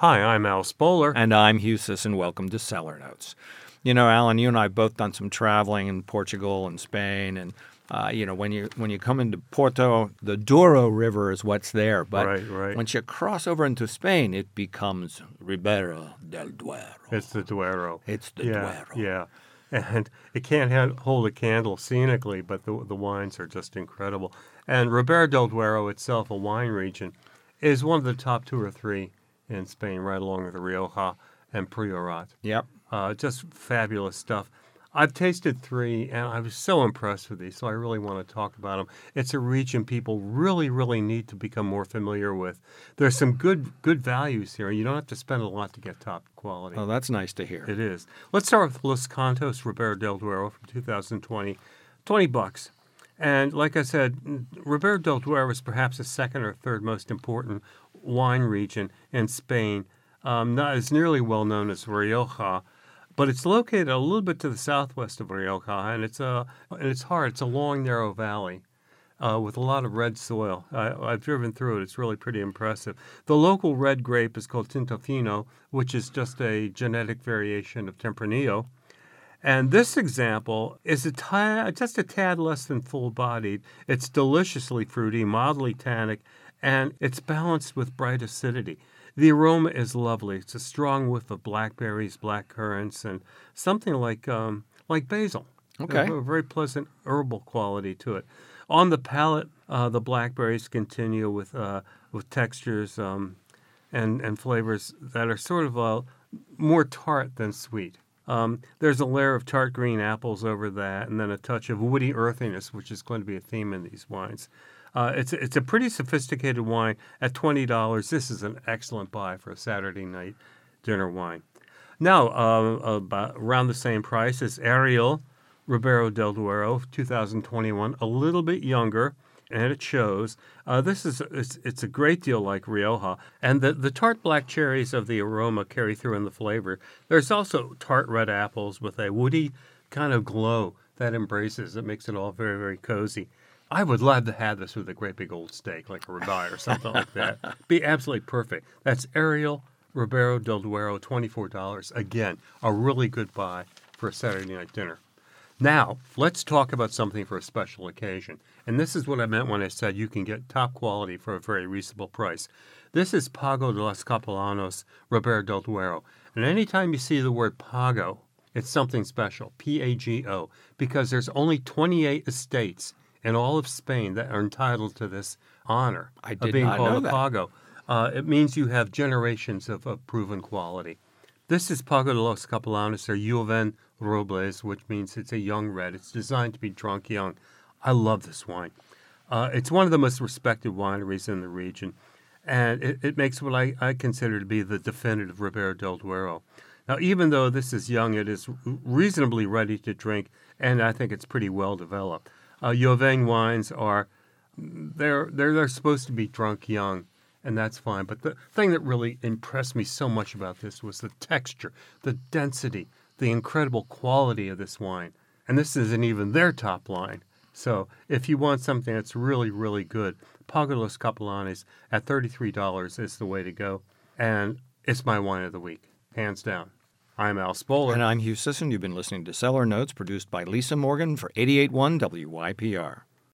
Hi, I'm Al Spoler. And I'm Hugh Sisson. Welcome to Cellar Notes. You know, Alan, you and I have both done some traveling in Portugal and Spain, and when you come into Porto, the Douro River is what's there. But right. once you cross over into Spain, it becomes Ribera del Duero. It's the Duero. It's the Duero. Yeah, and it can't hold a candle scenically, but the wines are just incredible. And Ribera del Duero itself, a wine region, is one of the top 2 or 3 in Spain, right along with the Rioja and Priorat. Yep. Just fabulous stuff. I've tasted 3, and I was so impressed with these, so I really want to talk about them. It's a region people really, really need to become more familiar with. There's some good values here, and you don't have to spend a lot to get top quality. Oh, that's nice to hear. It is. Let's start with Los Cantos Ribera del Duero from 2020. $20. And like I said, Ribera del Duero is perhaps the second or third most important wine region in Spain. Not as nearly well known as Rioja, but it's located a little bit to the southwest of Rioja, and it's hard. It's a long, narrow valley with a lot of red soil. I've driven through it. It's really pretty impressive. The local red grape is called Tinto Fino, which is just a genetic variation of Tempranillo. And this example is just a tad less than full-bodied. It's deliciously fruity, mildly tannic, and it's balanced with bright acidity. The aroma is lovely. It's a strong whiff of blackberries, black currants, and something like basil. Okay. A very pleasant herbal quality to it. On the palate, the blackberries continue with textures and flavors that are sort of more tart than sweet. There's a layer of tart green apples over that, and then a touch of woody earthiness, which is going to be a theme in these wines. It's a pretty sophisticated wine. At $20, this is an excellent buy for a Saturday night dinner wine. Now, about around the same price is Ariel Ribera del Duero, 2021, a little bit younger, and it shows. It's a great deal like Rioja, and the tart black cherries of the aroma carry through in the flavor. There's also tart red apples with a woody kind of glow that embraces. It makes it all very, very cozy. I would love to have this with a great big old steak, like a ribeye or something like that. Be absolutely perfect. That's Ariel Ribera del Duero, $24. Again, a really good buy for a Saturday night dinner. Now, let's talk about something for a special occasion. And this is what I meant when I said you can get top quality for a very reasonable price. This is Pago de los Capellanos Ribera del Duero. And anytime you see the word Pago, it's something special, P-A-G-O, because there's only 28 estates in all of Spain that are entitled to this honor of being called a Pago. It means you have generations of proven quality. This is Pago de los Capellanos, or Joven Robles, which means it's a young red. It's designed to be drunk young. I love this wine. It's one of the most respected wineries in the region, and it makes what I consider to be the definitive Ribera del Duero. Now, even though this is young, it is reasonably ready to drink, and I think it's pretty well developed. Joven wines they're supposed to be drunk young, and that's fine. But the thing that really impressed me so much about this was the texture, the density, the incredible quality of this wine. And this isn't even their top line. So if you want something that's really, really good, Pago de los Capellanes at $33 is the way to go. And it's my wine of the week, hands down. I'm Al Spoler. And I'm Hugh Sisson. You've been listening to Cellar Notes, produced by Lisa Morgan for 88.1 WYPR.